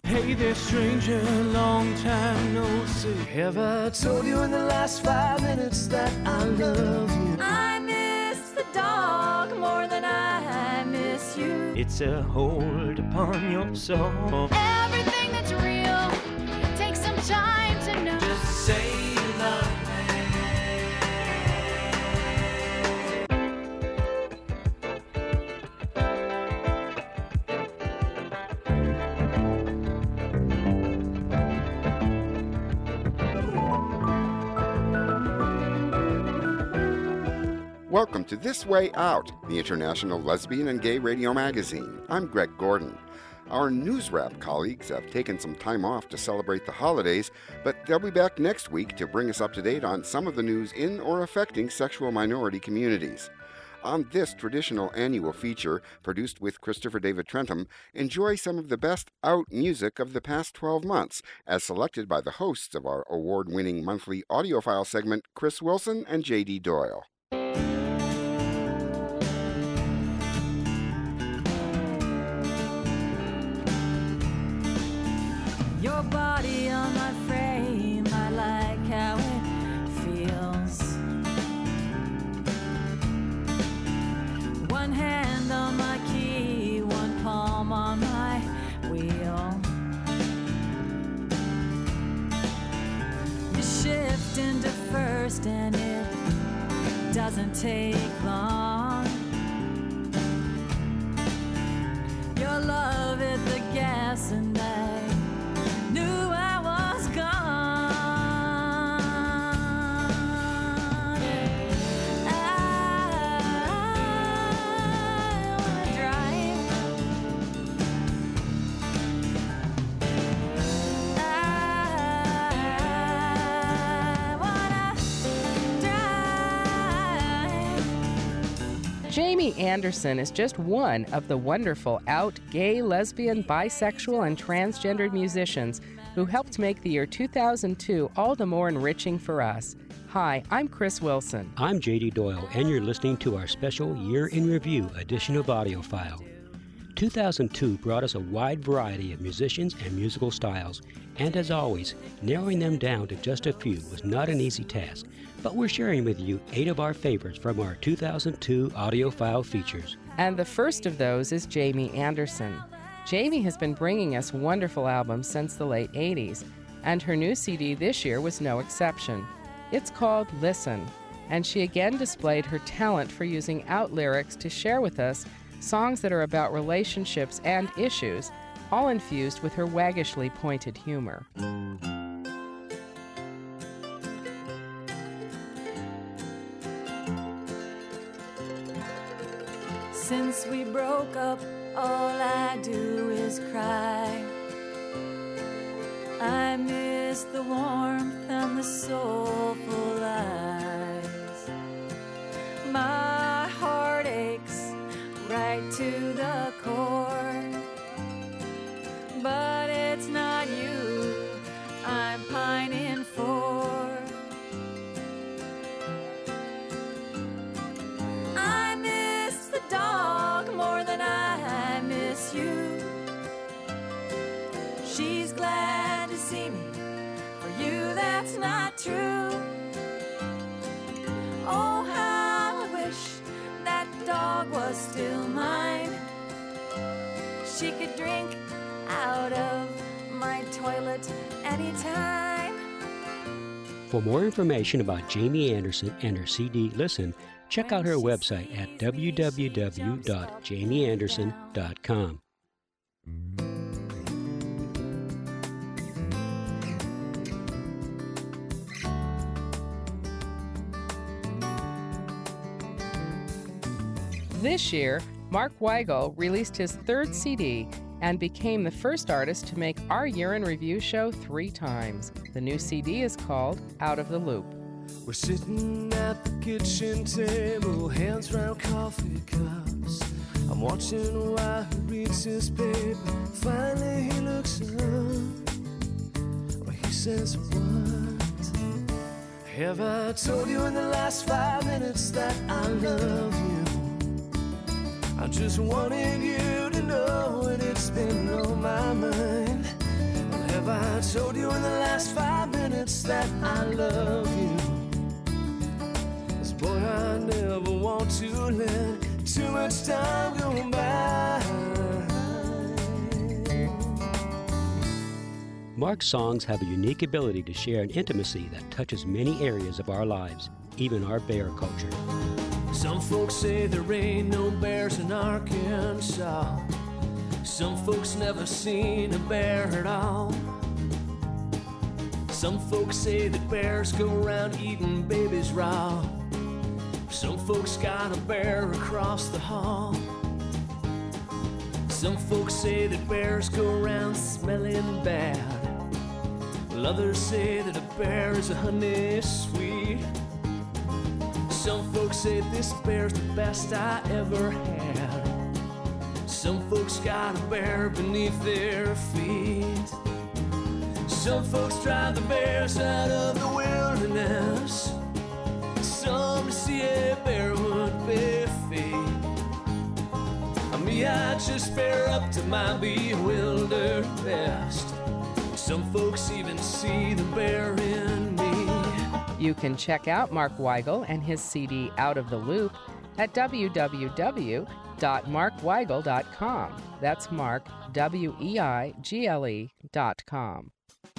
Hey there, stranger, long time no see. Have I told you in the last 5 minutes that I love you? I miss the dog more than I miss you. It's a hold upon your soul. Everything that's real takes some time to know. Just say you love me. Welcome to This Way Out, the international lesbian and gay radio magazine. I'm Greg Gordon. Our News Wrap colleagues have taken some time off to celebrate the holidays, but they'll be back next week to bring us up to date on some of the news in or affecting sexual minority communities. On this traditional annual feature, produced with Christopher David Trentham, enjoy some of the best out music of the past 12 months, as selected by the hosts of our award-winning monthly audiophile segment, Chris Wilson and J.D. Doyle. Your body on my frame, I like how it feels. One hand on my key, one palm on my wheel. You shift into first and it doesn't take long. Your love hit the gas and I knew I was gone. I wanna drive. I wanna drive. Jamie Anderson is just one of the wonderful out gay, lesbian, bisexual, and transgendered musicians who helped make the year 2002 all the more enriching for us. Hi, I'm Chris Wilson. I'm J.D. Doyle, and you're listening to our special Year in Review edition of AudioFile. 2002 brought us a wide variety of musicians and musical styles, and as always, narrowing them down to just a few was not an easy task, but we're sharing with you 8 of our favorites from our 2002 AudioFile features. And the first of those is Jamie Anderson. Jamie has been bringing us wonderful albums since the late 80s, and her new CD this year was no exception. It's called Listen, and she again displayed her talent for using out lyrics to share with us songs that are about relationships and issues, all infused with her waggishly pointed humor. Since we broke up, all I do is cry. I miss the warmth and the soulful eyes. My heart aches right to the core, but it's not you I'm pining for. I miss the dog more than I miss you. She's glad to see me. For you, that's not true. Oh, how I wish that dog was still mine. She could drink out of my toilet anytime. For more information about Jamie Anderson and her CD Listen, check out her website at www.jamieanderson.com. This year, Mark Weigel released his third CD and became the first artist to make our Year in Review show 3 times. The new CD is called Out of the Loop. We're sitting at the kitchen table, hands round coffee cups. I'm watching while he reads his paper. Finally he looks up. Well, he says, what? Have I told you in the last 5 minutes that I love you? I just wanted you to know, and it's been on my mind. I told you in the last 5 minutes that I love you? 'Cause boy, I never want to let too much time go by. Mark's songs have a unique ability to share an intimacy that touches many areas of our lives, even our bear culture. Some folks say there ain't no bears in Arkansas. Some folks never seen a bear at all. Some folks say that bears go around eating babies raw. Some folks got a bear across the hall. Some folks say that bears go around smelling bad. Well, others say that a bear is a honey sweet. Some folks say this bear's the best I ever had. Some folks got a bear beneath their feet. Some folks drive the bears out of the wilderness. Some to see a bear would be fate. Me, I just bear up to my bewildered best. Some folks even see the bear in me. You can check out Mark Weigel and his CD Out of the Loop at www.markweigel.com. That's Mark, WEIGLE.com.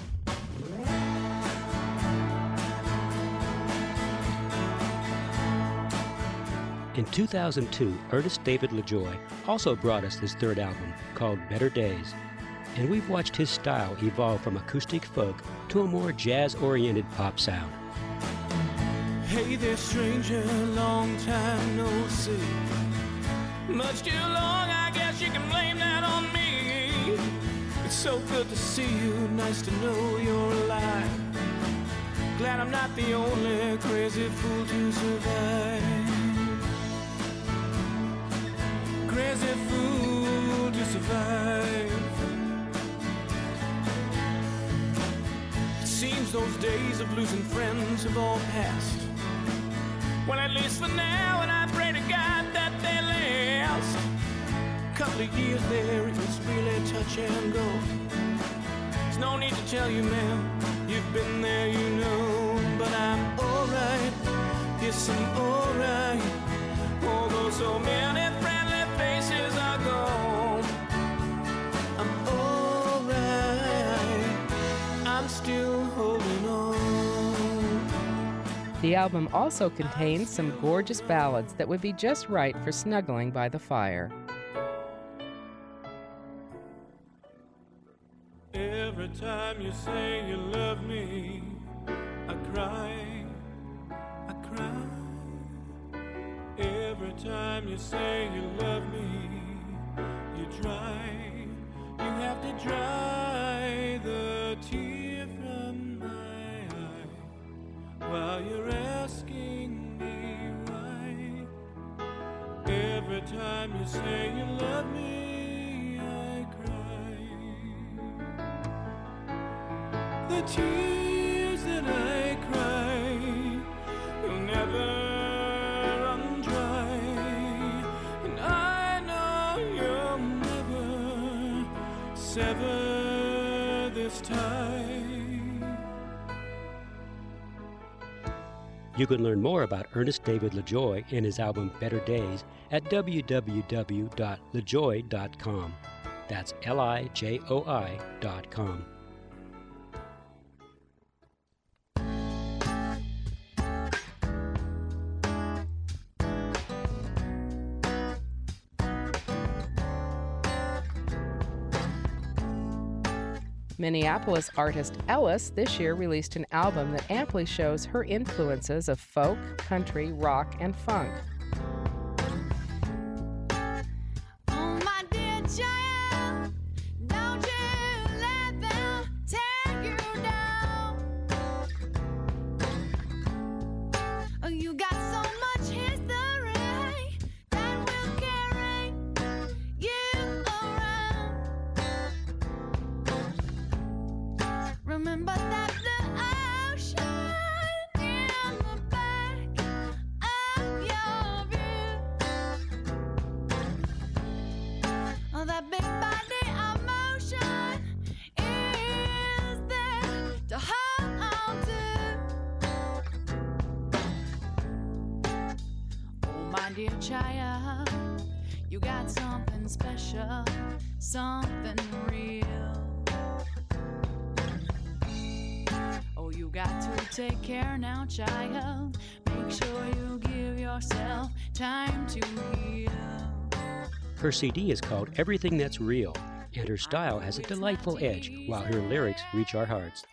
In 2002, Ernest David LaJoy also brought us his third album, called Better Days, and we've watched his style evolve from acoustic folk to a more jazz-oriented pop sound. Hey there, stranger, long time no see. Much too long, I guess you can blame that on me. It's so good to see you, nice to know you're alive. Glad I'm not the only crazy fool to survive. Crazy fool to survive. It seems those days of losing friends have all passed. Well, at least for now, and I pray to God that they last. Couple of years there, it was really touch and go. There's no need to tell you, ma'am, you've been there, you know. But I'm alright, yes, I'm alright. Although so many friendly faces are gone, I'm alright, I'm still holding on. The album also contains some gorgeous ballads that would be just right for snuggling by the fire. Every time you say you love me, I cry, I cry. Every time you say you love me, you dry, you have to dry the tear from my eye while you're asking me why. Every time you say you love me, I cry. The tears that I cry will never run dry, and I know you'll never sever this tie. You can learn more about Ernest David LaJoy and his album Better Days at www.lajoy.com. That's LIJOI.com. Minneapolis artist Ellis this year released an album that amply shows her influences of folk, country, rock, and funk. Oh, my dear child, don't you let them tear you down. Oh, you got so much history that will carry you around. Remember that the ocean in the back of your dear child, you got something special, something real. Oh, you got to take care now, child. Make sure you give yourself time to heal. Her CD is called Everything That's Real, and her style has a delightful edge, while her lyrics reach our hearts.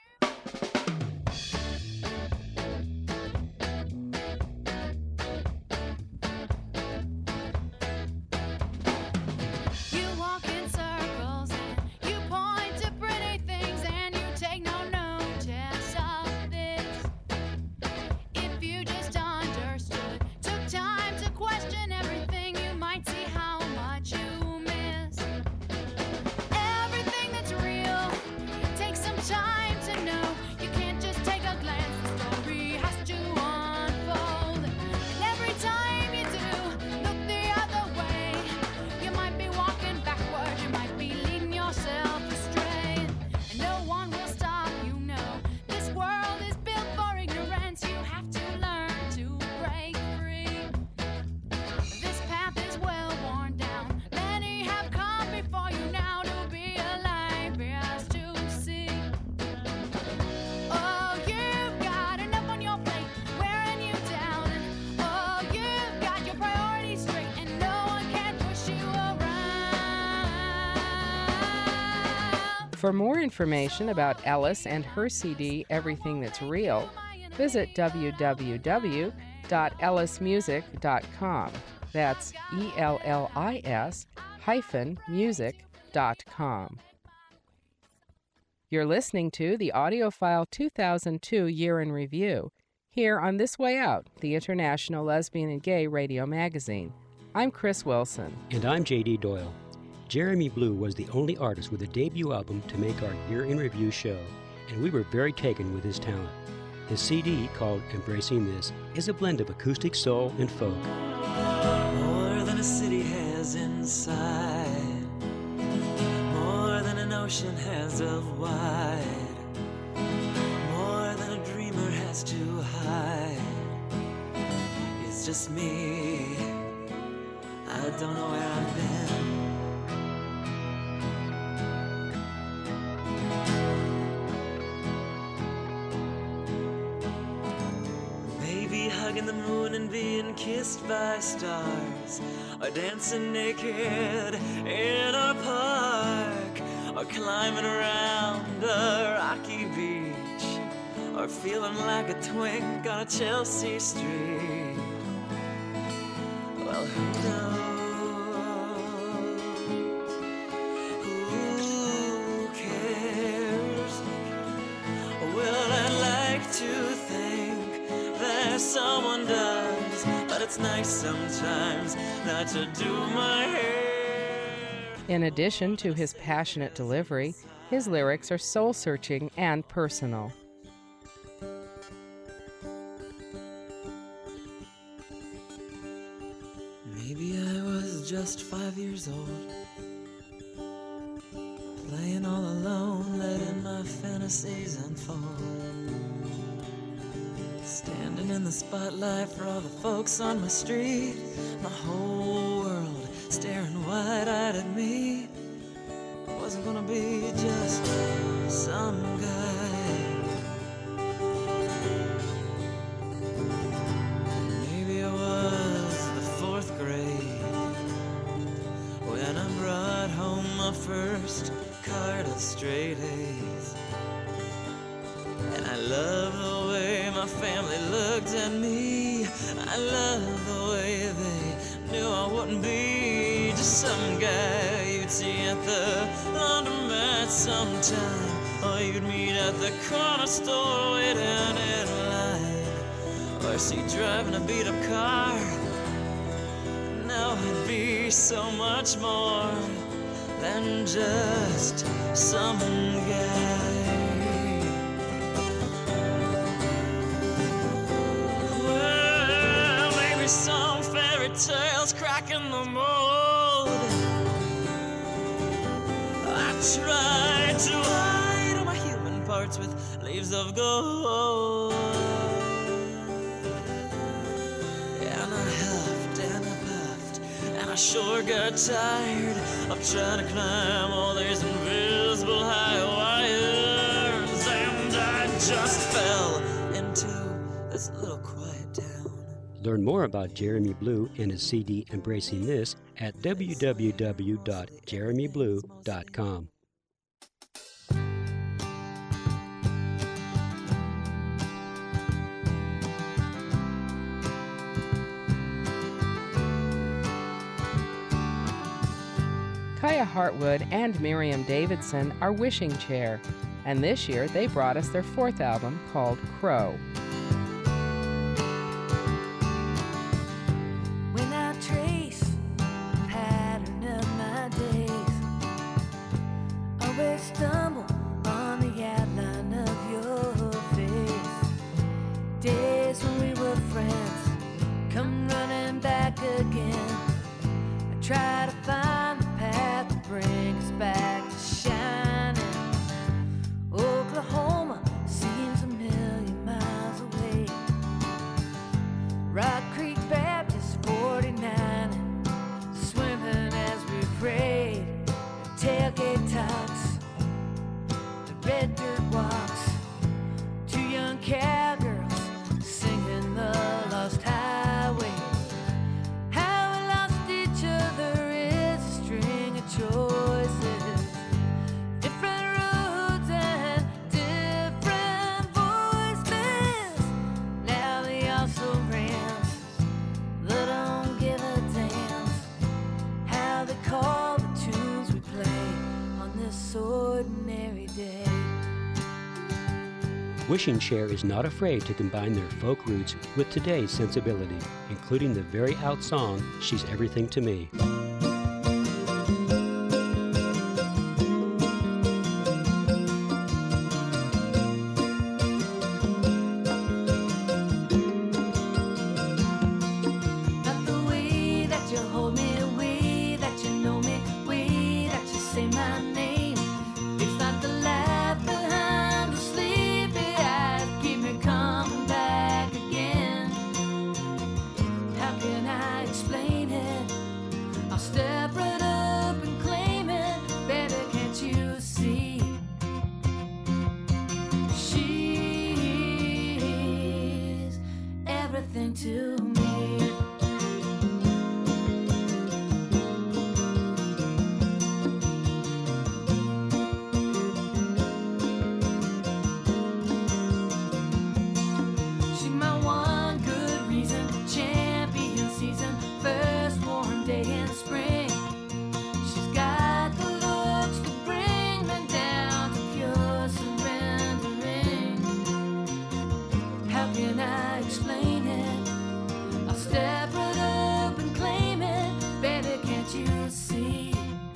For more information about Ellis and her CD, Everything That's Real, visit www.ellismusic.com. That's ELLIS-music.com. You're listening to the AudioFile 2002 Year in Review, here on This Way Out, the International Lesbian and Gay Radio Magazine. I'm Chris Wilson. And I'm J.D. Doyle. Jeremy Blue was the only artist with a debut album to make our Year in Review show, and we were very taken with his talent. His CD, called Embracing This, is a blend of acoustic soul and folk. More than a city has inside, more than an ocean has of wide, more than a dreamer has to hide. It's just me, I don't know where I've been. Hugging the moon and being kissed by stars, or dancing naked in a park, or climbing around a rocky beach, or feeling like a twink on a Chelsea street. Well, who knows? Who cares? Well, I'd like to think someone does, but it's nice sometimes not to do my hair. In addition to his passionate delivery, his lyrics are soul-searching and personal. Maybe I was just 5 years old, playing all alone, letting my fantasies unfold. Standing in the spotlight for all the folks on my street, my whole world staring wide-eyed at me. I wasn't gonna be just some guy. Maybe it was the 4th grade when I brought home my first card of straight A's. And I love the way my family looked at me. I love the way they knew I wouldn't be just some guy you'd see at the laundromat sometime, or you'd meet at the corner store waiting in line, or see driving a beat-up car. Now I'd be so much more than just some guy. Some fairy tales cracking the mold. I tried to hide all my human parts with leaves of gold, and I huffed and I sure got tired of trying to climb all these invisible high wires, and I just fell into this little quiet town. Learn more about Jeremy Blue and his CD Embracing This at www.jeremyblue.com. Kaya Hartwood and Miriam Davidson are Wishing Chair, and this year they brought us their fourth album called Crow. When I trace the pattern of my days, always stumble on the outline of your face. Days when we were friends come running back again. I try to find the path that brings us back to shining. Oklahoma seems a million miles away. Rock Creek Baptist 49, swimming as we prayed. The tailgate talks, the red dirt walks, two young cowgirls singing the lost highway. How we lost each other is a string of choices, different roads and different voices. Now they also rants, they don't give a damn how they call the tunes we play on this ordinary day. Wishing Chair is not afraid to combine their folk roots with today's sensibility, including the very out song, She's Everything to Me. Not the way that you hold me, way that you know me, way that you say my name. It's not the light behind the sleepy eyes keep me coming back again. How can I explain it? I'll step right up and claim it. Baby, can't you see? She's everything to me. She's my one good reason, champion season, first warm day in spring. She's got the looks to bring me down to pure surrendering. How can I explain it? I'll step right up and claim it. Baby, can't you see?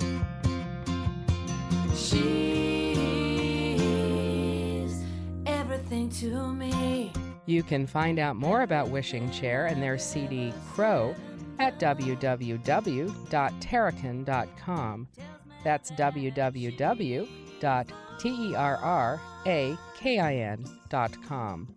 She's everything to me. You can find out more about Wishing Chair and their CD Crow at www.terrakin.com. That's www.terrakin.com.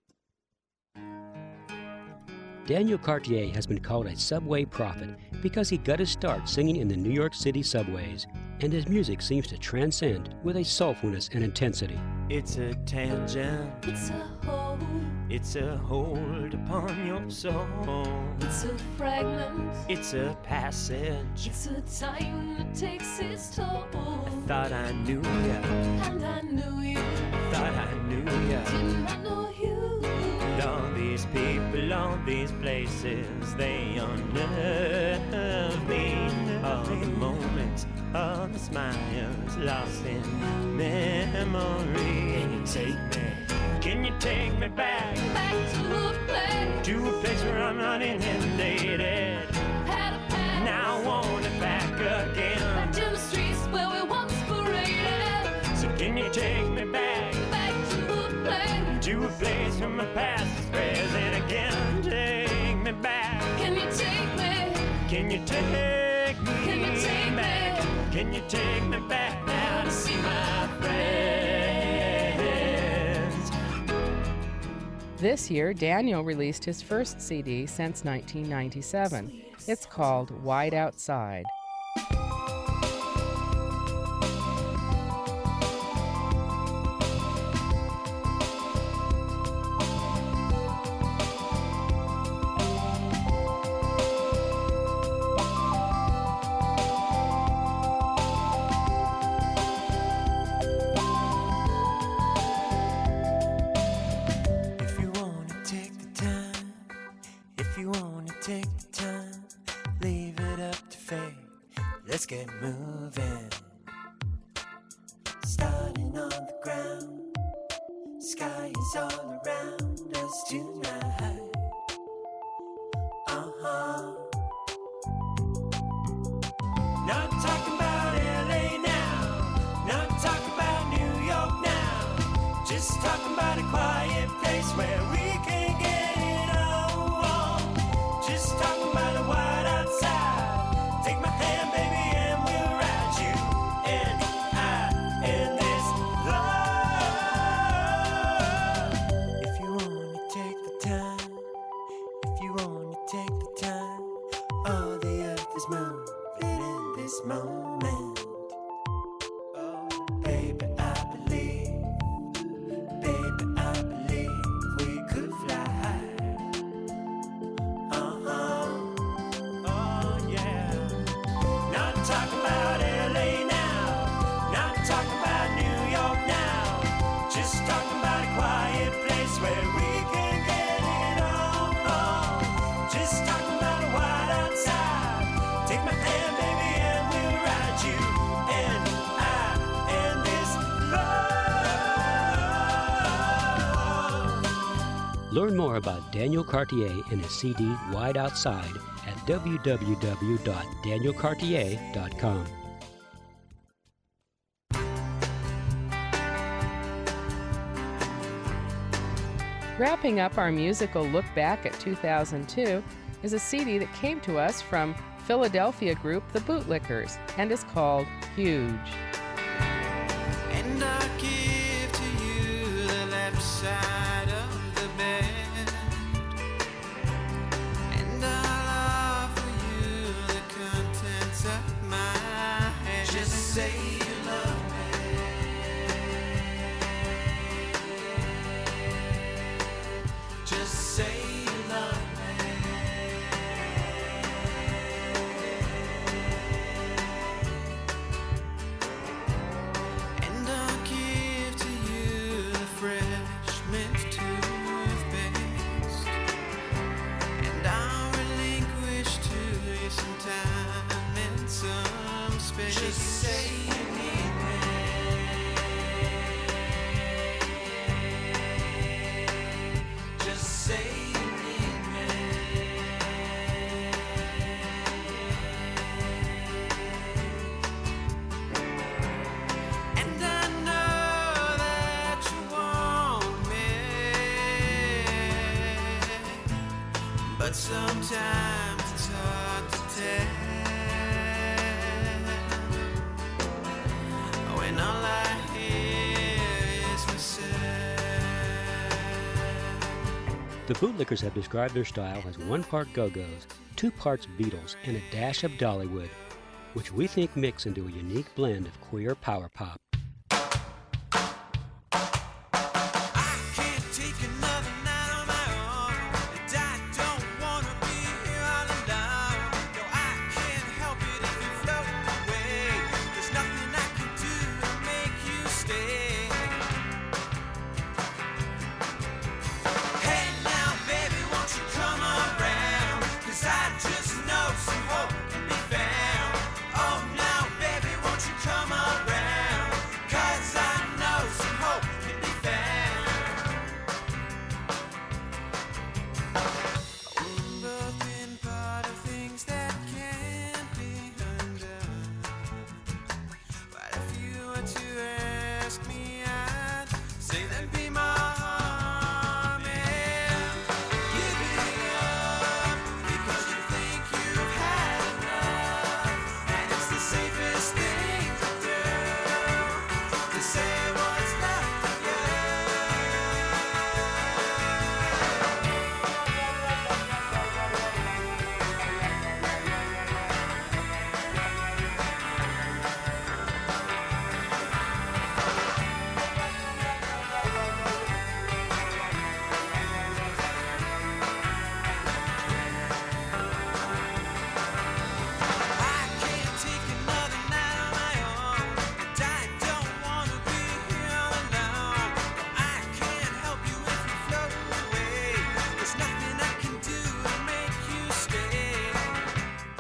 Daniel Cartier has been called a subway prophet because he got his start singing in the New York City subways, and his music seems to transcend with a soulfulness and intensity. It's a tangent, It's a hole, it's a hold upon your soul. it's a fragment, It's a passage. it's a time that takes its toll. Thought I knew ya, And I knew you, thought I knew ya. didn't I know you? All these people, all these places, they unnerve me. All the moments, all the smiles lost in memory. Can you take me back Back to to a place where I'm not inundated? had a path. Now I want it back Back again. to the streets where we once paraded. So can you take me back Back to a place where my past is present again? Take me back. Can you take me? Can you take me Can you take me? back? Can you take me back now to see my friends? This year, Daniel released his first CD since 1997. It's called Wide Outside. Let's get moving. Starting on the ground. Sky is all around us tonight. Not talking about LA now. Not talking about New York now. Just talking about a quiet place where we can get it on. Just talking about a wide outside. Take my hand, baby. Learn more about Daniel Cartier and his CD Wide Outside at www.danielcartier.com. Wrapping up our musical look back at 2002 is a CD that came to us from Philadelphia group The Bootlickers and is called Huge. And I give to you the left side of the bed, and I'll offer you the contents of my head. Just say you love me. Just say you love me. And I'll give to you the fresh mint toothpaste, and I'll relinquish to you some time and some space. Just say you need me. Just say you need me. And I know that you want me, but sometimes it's hard to tell when all I hear is myself. The Bootlickers have described their style as 1 part Go-Go's, 2 parts Beatles, and a dash of Dollywood, which we think mix into a unique blend of queer power pop. I can't take another night on my own, and I don't wanna be here all alone. No, I can't help it if you float away. There's nothing I can do to make you stay. Hey now, baby, won't you come around? 'Cause I just know some hope can be found. Oh now, baby, won't you come around?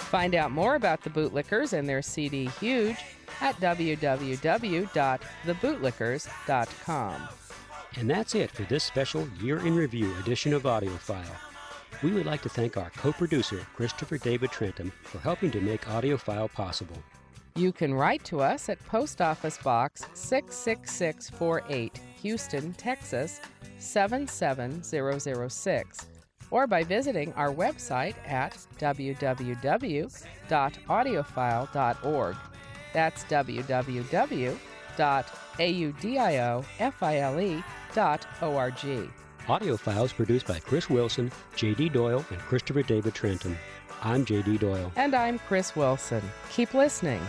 Find out more about the Bootlickers and their CD Huge at www.thebootlickers.com. And that's it for this special Year in Review edition of AudioFile. We would like to thank our co-producer, Christopher David Trentham, for helping to make AudioFile possible. You can write to us at Post Office Box 66648, Houston, Texas 77006, or by visiting our website at www.audiophile.org. That's www.audiofile.org. AudioFile is produced by Chris Wilson, J.D. Doyle, and Christopher David Trentham. I'm J.D. Doyle. And I'm Chris Wilson. Keep listening.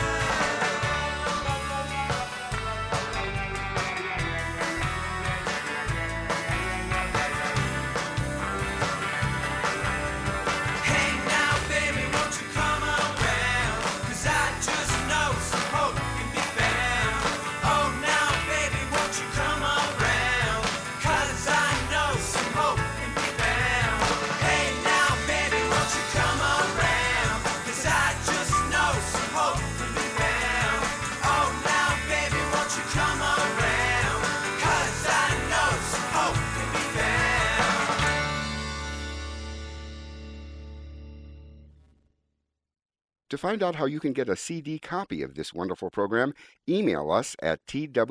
To find out how you can get a CD copy of this wonderful program, email us at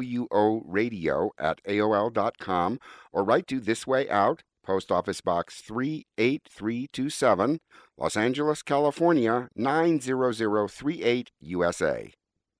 tworadio@aol.com or write to This Way Out, Post Office Box 38327, Los Angeles, California 90038, USA.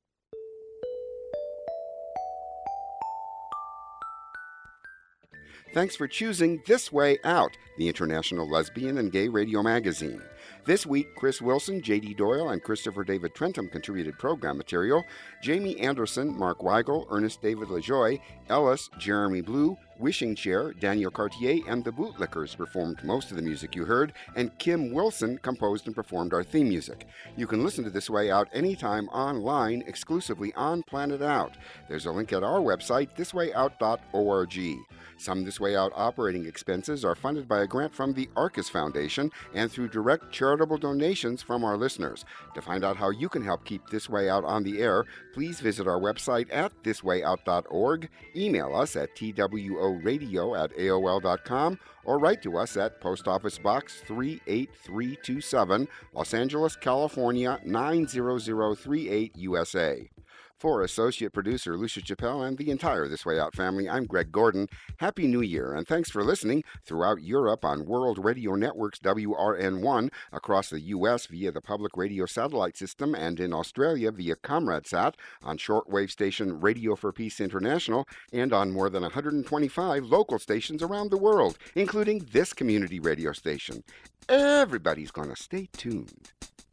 Thanks for choosing This Way Out, the international lesbian and gay radio magazine. This week, Chris Wilson, J.D. Doyle, and Christopher David Trentham contributed program material. Jamie Anderson, Mark Weigel, Ernest David LaJoy, Ellis, Jeremy Blue, Wishing Chair, Daniel Cartier, and the Bootlickers performed most of the music you heard, and Kim Wilson composed and performed our theme music. You can listen to This Way Out anytime online, exclusively on Planet Out. There's a link at our website, thiswayout.org. Some This Way Out operating expenses are funded by a grant from the Arcus Foundation and through direct charitable donations from our listeners. To find out how you can help keep This Way Out on the air, please visit our website at thiswayout.org, email us at tworadio@aol.com, or write to us at Post Office Box 38327, Los Angeles, California 90038, USA. For associate producer Lucia Chappelle and the entire This Way Out family, I'm Greg Gordon. Happy New Year, and thanks for listening throughout Europe on World Radio Network's WRN1, across the U.S. via the Public Radio Satellite System, and in Australia via ComradeSat, on shortwave station Radio for Peace International, and on more than 125 local stations around the world, including this community radio station. Everybody's going to stay tuned.